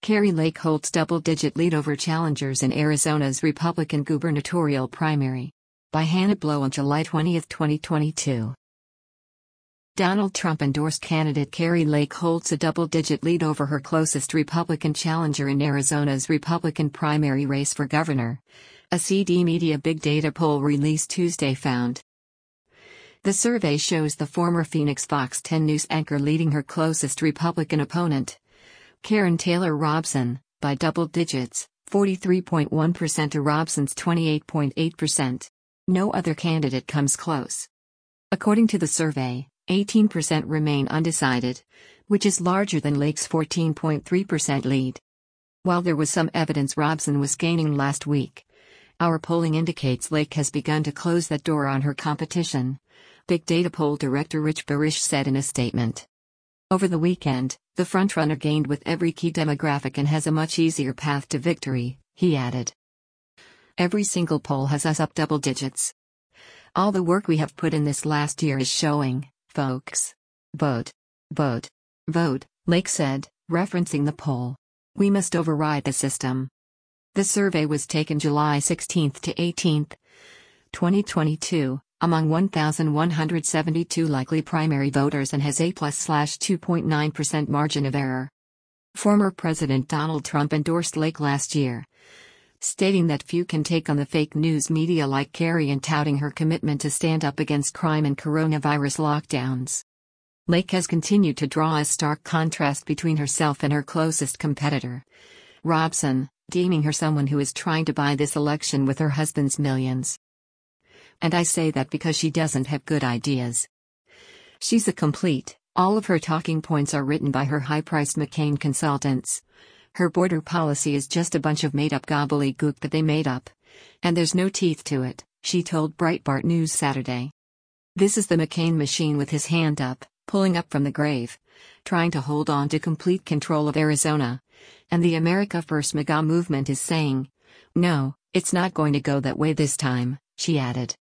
Kari Lake holds double-digit lead over challengers in Arizona's Republican gubernatorial primary. By Hannah Blow on July 20, 2022. Donald Trump-endorsed candidate Kari Lake holds a double-digit lead over her closest Republican challenger in Arizona's Republican primary race for governor, a CD Media Big Data poll released Tuesday found. The survey shows the former Phoenix Fox 10 News anchor leading her closest Republican opponent, Karrin Taylor Robson, by double digits, 43.1% to Robson's 28.8%. No other candidate comes close. According to the survey, 18% remain undecided, which is larger than Lake's 14.3% lead. While there was some evidence Robson was gaining last week, our polling indicates Lake has begun to close that door on her competition, Big Data poll director Rich Barish said in a statement. Over the weekend, the frontrunner gained with every key demographic and has a much easier path to victory, he added. Every single poll has us up double digits. All the work we have put in this last year is showing, folks. Vote. Vote. Vote, Lake said, referencing the poll. We must override the system. The survey was taken July 16 to 18, 2022. Among 1,172 likely primary voters and has a +2.9% margin of error. Former President Donald Trump endorsed Lake last year, stating that few can take on the fake news media like Kari and touting her commitment to stand up against crime and coronavirus lockdowns. Lake has continued to draw a stark contrast between herself and her closest competitor, Robson, deeming her someone who is trying to buy this election with her husband's millions. And I say that because she doesn't have good ideas. She's a complete, all of her talking points are written by her high-priced McCain consultants. Her border policy is just a bunch of made-up gobbledygook that they made up. And there's no teeth to it, she told Breitbart News Saturday. This is the McCain machine with his hand up, pulling up from the grave, trying to hold on to complete control of Arizona. And the America First MAGA movement is saying, no, it's not going to go that way this time, she added.